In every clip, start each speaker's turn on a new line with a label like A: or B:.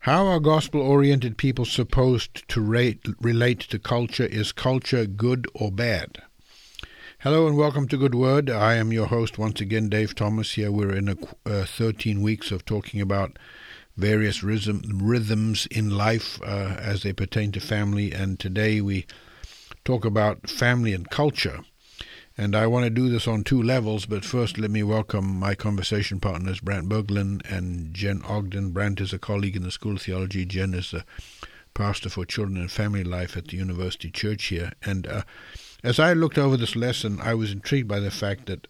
A: How are gospel-oriented people supposed to relate to culture? Is culture good or bad? Hello and welcome to Good Word. I am your host once again, Dave Thomas. Here we're in 13 weeks of talking about various rhythms in life as they pertain to family. And today we talk about family and culture. And I want to do this on two levels, but first let me welcome my conversation partners, Brant Berglund and Jen Ogden. Brant is a colleague in the School of Theology. Jen is a pastor for children and family life at the University Church here. And as I looked over this lesson, I was intrigued by the fact that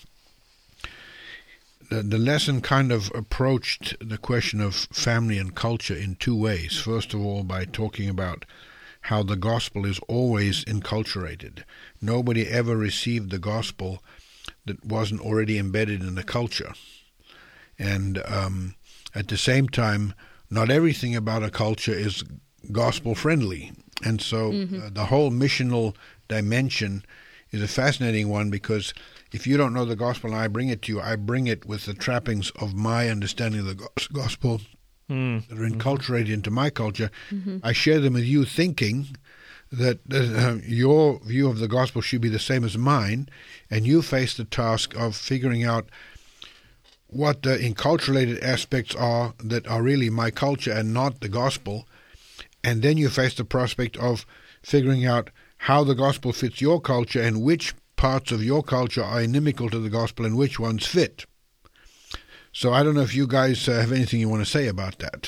A: the lesson kind of approached the question of family and culture in two ways. First of all, by talking about how the gospel is always enculturated. Nobody ever received the gospel that wasn't already embedded in the culture. And at the same time, not everything about a culture is gospel-friendly. And so the whole missional dimension is a fascinating one, because if you don't know the gospel and I bring it to you, I bring it with the trappings of my understanding of the gospel that are enculturated into my culture. I share them with you thinking that your view of the gospel should be the same as mine, and you face the task of figuring out what the enculturated aspects are that are really my culture and not the gospel, and then you face the prospect of figuring out how the gospel fits your culture and which parts of your culture are inimical to the gospel and which ones fit. So I don't know if you guys have anything you want to say about that.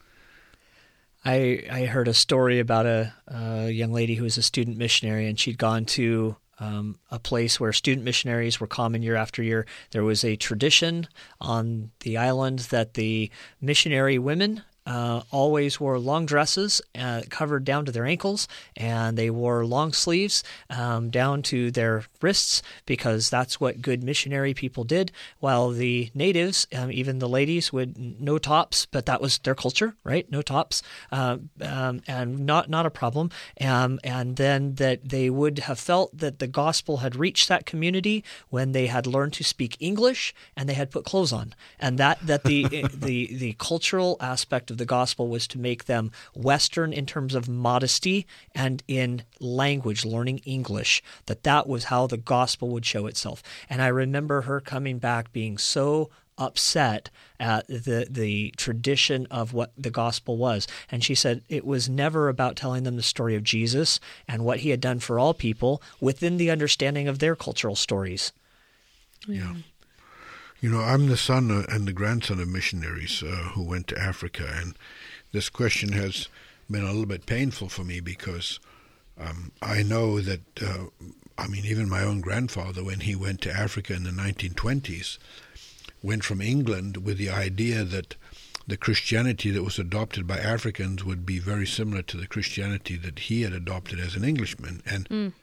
B: I heard a story about a young lady who was a student missionary, and she'd gone to a place where student missionaries were common year after year. There was a tradition on the island that the missionary women always wore long dresses covered down to their ankles, and they wore long sleeves down to their wrists, because that's what good missionary people did, while the natives, even the ladies, would no tops, but that was their culture, right? No tops, and not a problem. And then that they would have felt that the gospel had reached that community when they had learned to speak English and they had put clothes on, and that the cultural aspect of the gospel was to make them Western in terms of modesty and in language, learning English, that was how the gospel would show itself. And I remember her coming back being so upset at the tradition of what the gospel was. And she said it was never about telling them the story of Jesus and what he had done for all people within the understanding of their cultural stories.
A: Yeah. You know, I'm the son and the grandson of missionaries who went to Africa, and this question has been a little bit painful for me, because I know that, even my own grandfather, when he went to Africa in the 1920s, went from England with the idea that the Christianity that was adopted by Africans would be very similar to the Christianity that he had adopted as an Englishman. And,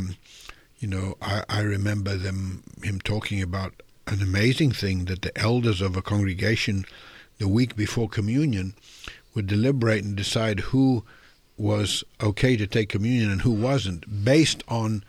A: I remember him talking about an amazing thing, that the elders of a congregation the week before communion would deliberate and decide who was okay to take communion and who wasn't, based on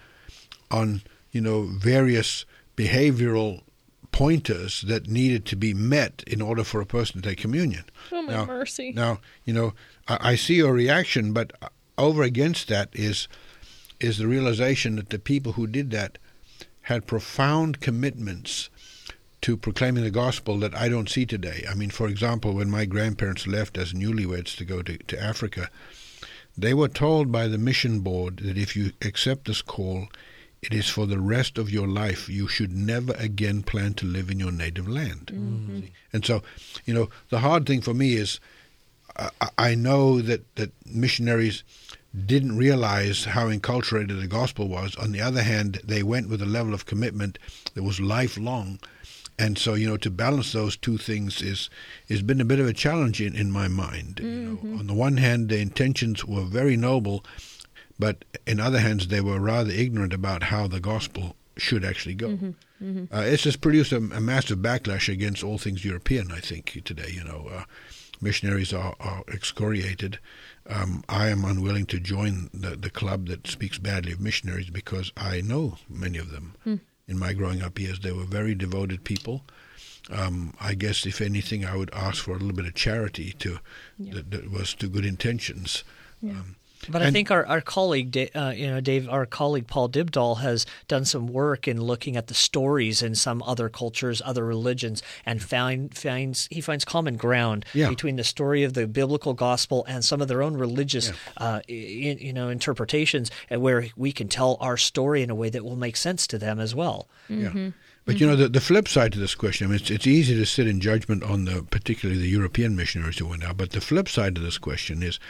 A: various behavioral pointers that needed to be met in order for a person to take communion.
C: Oh, my mercy.
A: Now, I see your reaction, but over against that is the realization that the people who did that had profound commitments to proclaiming the gospel that I don't see today. I mean, for example, when my grandparents left as newlyweds to go to Africa, they were told by the mission board that if you accept this call, it is for the rest of your life. You should never again plan to live in your native land. Mm-hmm. And so, the hard thing for me is I know that missionaries didn't realize how enculturated the gospel was. On the other hand, they went with a level of commitment that was lifelong. And so, to balance those two things has been a bit of a challenge in my mind. Mm-hmm. On the one hand, the intentions were very noble, but in other hands, they were rather ignorant about how the gospel should actually go. Mm-hmm. Mm-hmm. It's just produced a massive backlash against all things European, I think, today. Missionaries are excoriated. I am unwilling to join the club that speaks badly of missionaries, because I know many of them. In my growing up years, they were very devoted people. I guess if anything, I would ask for a little bit of charity that was to good intentions.
C: Yeah.
B: But I think our colleague, Dave, our colleague Paul Dibdahl has done some work in looking at the stories in some other cultures, other religions, and finds common ground between the story of the biblical gospel and some of their own religious, interpretations, and where we can tell our story in a way that will make sense to them as well.
C: Mm-hmm.
A: Yeah. But the flip side to this question, I mean, it's easy to sit in judgment on particularly the European missionaries who went out. But the flip side to this question is,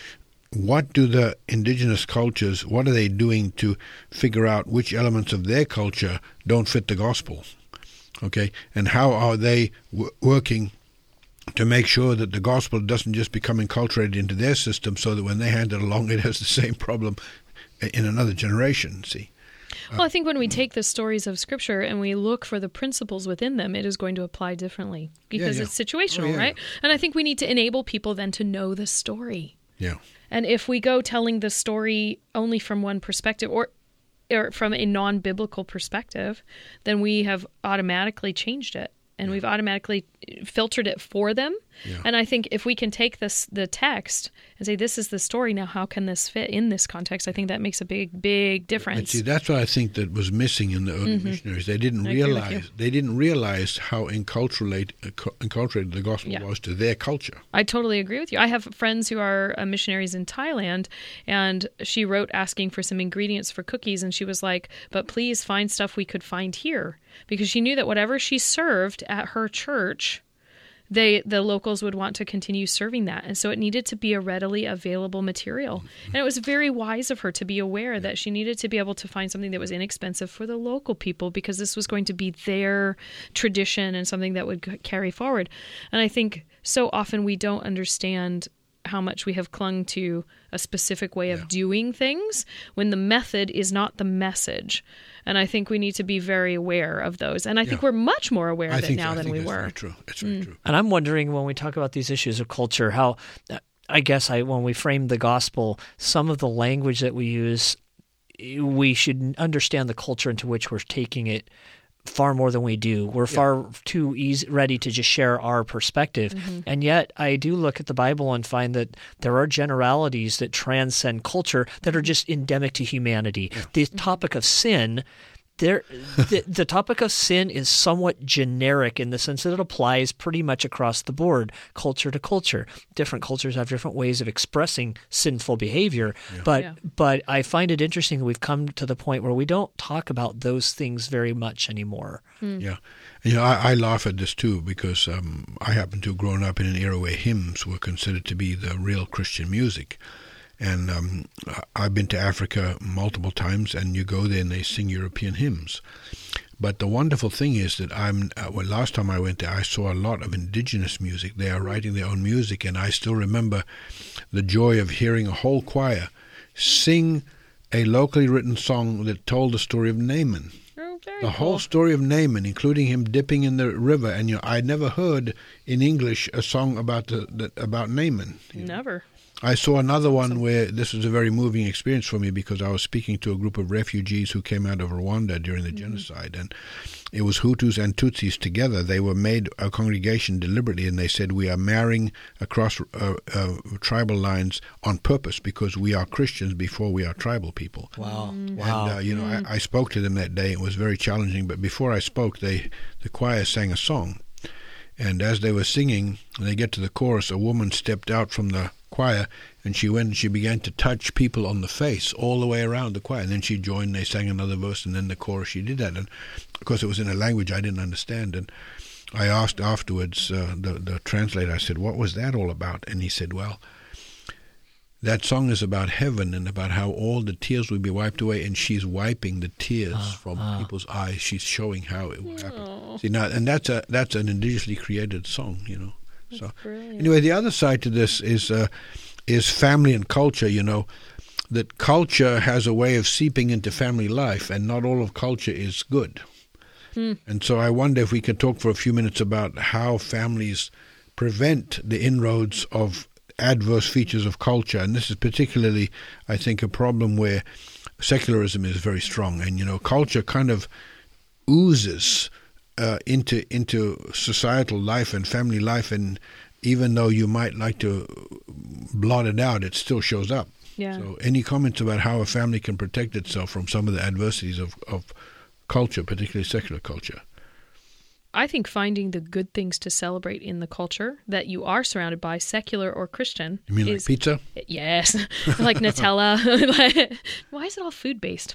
A: what do the indigenous cultures, what are they doing to figure out which elements of their culture don't fit the gospel? Okay, and how are they working to make sure that the gospel doesn't just become enculturated into their system, so that when they hand it along, it has the same problem in another generation? See.
C: Well, I think when we take the stories of Scripture and we look for the principles within them, it is going to apply differently because it's situational, right? And I think we need to enable people then to know the story.
A: Yeah.
C: And if we go telling the story only from one perspective or from a non-biblical perspective, then we have automatically changed it. And we've automatically filtered it for them. Yeah. And I think if we can take the text and say, this is the story, now how can this fit in this context? I think that makes a big, big difference.
A: But see, that's what I think that was missing in the early missionaries. They didn't realize how enculturated the gospel was to their culture.
C: I totally agree with you. I have friends who are missionaries in Thailand, and she wrote asking for some ingredients for cookies, and she was like, but please find stuff we could find here. Because she knew that whatever she served at her church, the locals would want to continue serving that. And so it needed to be a readily available material. And it was very wise of her to be aware that she needed to be able to find something that was inexpensive for the local people, because this was going to be their tradition and something that would carry forward. And I think so often we don't understand how much we have clung to a specific way of doing things when the method is not the message. And I think we need to be very aware of those. And I think we're much more aware of it now than we were.
A: Very true. It's very true.
B: And I'm wondering, when we talk about these issues of culture, how, I guess when we frame the gospel, some of the language that we use, we should understand the culture into which we're taking it far more than we do. We're far too ready to just share our perspective. And yet I do look at the Bible and find that there are generalities that transcend culture that are just endemic to humanity. The topic of sin, the topic of sin is somewhat generic in the sense that it applies pretty much across the board, culture to culture. Different cultures have different ways of expressing sinful behavior, but I find it interesting that we've come to the point where we don't talk about those things very much anymore.
A: Yeah. I laugh at this too, because I happen to have grown up in an era where hymns were considered to be the real Christian music. And I've been to Africa multiple times, and you go there and they sing European hymns. But the wonderful thing is that last time I went there, I saw a lot of indigenous music. They are writing their own music, and I still remember the joy of hearing a whole choir sing a locally written song that told the story of Naaman. The whole story of Naaman, including him dipping in the river. And I never heard in English a song about about Naaman.
C: Never.
A: I saw another one where this was a very moving experience for me, because I was speaking to a group of refugees who came out of Rwanda during the genocide, and it was Hutus and Tutsis together. They were made a congregation deliberately, and they said, we are marrying across tribal lines on purpose because we are Christians before we are tribal people.
B: Wow.
A: And, I spoke to them that day. It was very challenging, but before I spoke, the choir sang a song. And as they were singing, and they get to the chorus, a woman stepped out from the choir, and she went and she began to touch people on the face all the way around the choir. And then she joined, they sang another verse, and then the chorus, she did that. And of course it was in a language I didn't understand. And I asked afterwards the translator, I said, what was that all about? And he said, well, that song is about heaven and about how all the tears will be wiped away, and she's wiping the tears from people's eyes. She's showing how it will happen. See, now, and that's an indigenously created song, So
C: brilliant.
A: Anyway, the other side to this is family and culture. That culture has a way of seeping into family life, and not all of culture is good. And so I wonder if we could talk for a few minutes about how families prevent the inroads of adverse features of culture. And this is particularly, I think, a problem where secularism is very strong. And, culture kind of oozes into societal life and family life, and even though you might like to blot it out, it still shows up.
C: Yeah.
A: So any comments about how a family can protect itself from some of the adversities of culture, particularly secular culture?
C: I think finding the good things to celebrate in the culture that you are surrounded by, secular or Christian.
A: You mean like pizza?
C: Yes, like Nutella. Why is it all food-based?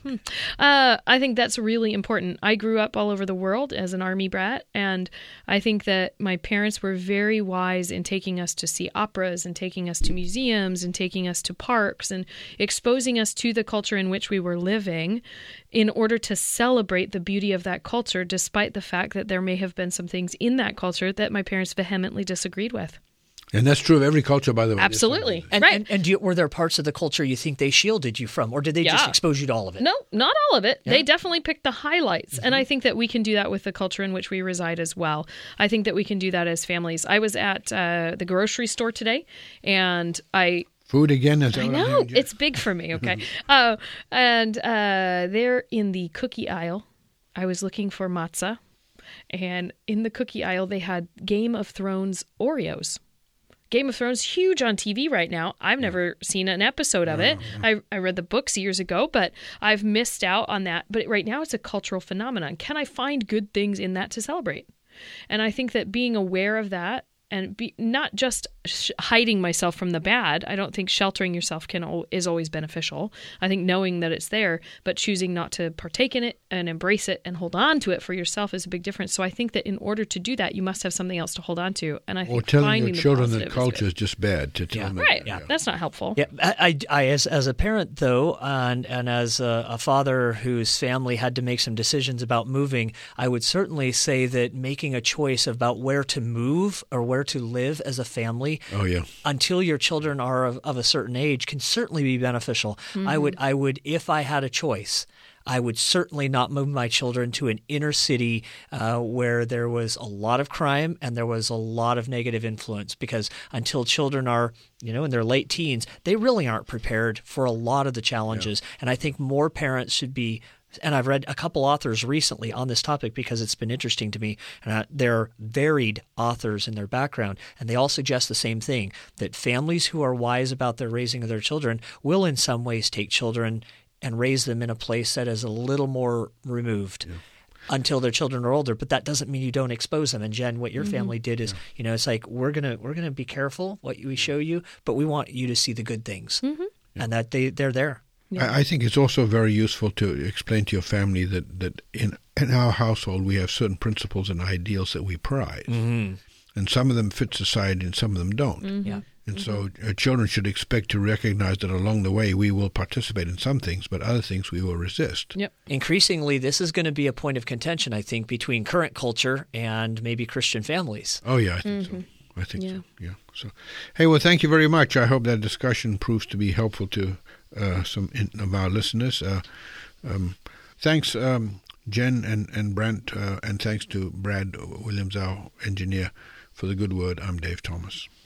C: I think that's really important. I grew up all over the world as an Army brat, and I think that my parents were very wise in taking us to see operas and taking us to museums and taking us to parks and exposing us to the culture in which we were living in order to celebrate the beauty of that culture, despite the fact that there may have been some things in that culture that my parents vehemently disagreed with.
A: And that's true of every culture, by the way.
C: Absolutely.
B: And were there parts of the culture you think they shielded you from, or did they just expose you to all of it?
C: No, not all of it. Yeah. They definitely picked the highlights. Mm-hmm. And I think that we can do that with the culture in which we reside as well. I think that we can do that as families. I was at the grocery store today, and
A: Food again?
C: I know. It's big for me, okay? And there in the cookie aisle, I was looking for matzah. And in the cookie aisle, they had Game of Thrones Oreos. Game of Thrones, huge on TV right now. I've never seen an episode of it. I read the books years ago, but I've missed out on that. But right now, it's a cultural phenomenon. Can I find good things in that to celebrate? And I think that being aware of that, and not just hiding myself from the bad. I don't think sheltering yourself is always beneficial. I think knowing that it's there, but choosing not to partake in it and embrace it and hold on to it for yourself is a big difference. So I think that in order to do that, you must have something else to hold on to. And I think
A: or telling your children that culture is just bad to tell them.
C: Right. That's not helpful.
B: Yeah. I as a parent though, and as a father whose family had to make some decisions about moving, I would certainly say that making a choice about where to move or where to live as a family until your children are of a certain age can certainly be beneficial. Mm-hmm. I would if I had a choice, I would certainly not move my children to an inner city where there was a lot of crime and there was a lot of negative influence, because until children are, in their late teens, they really aren't prepared for a lot of the challenges. Yeah. And I think more parents should be. And I've read a couple authors recently on this topic because it's been interesting to me. They're varied authors in their background, and they all suggest the same thing, that families who are wise about their raising of their children will in some ways take children and raise them in a place that is a little more removed until their children are older. But that doesn't mean you don't expose them. And Jen, what your family did is, it's like we're gonna be careful what we show you, but we want you to see the good things and that they're there.
A: Yeah. I think it's also very useful to explain to your family that in our household we have certain principles and ideals that we prize. Mm-hmm. And some of them fit society and some of them don't.
C: Mm-hmm. Yeah.
A: And so children should expect to recognize that along the way we will participate in some things, but other things we will resist.
B: Yep. Increasingly, this is going to be a point of contention, I think, between current culture and maybe Christian families.
A: Oh, yeah, I think so. I think so, yeah. So, hey, well, thank you very much. I hope that discussion proves to be helpful to some of our listeners. Thanks, Jen and Brent, and thanks to Brad Williams, our engineer, for the good word. I'm Dave Thomas.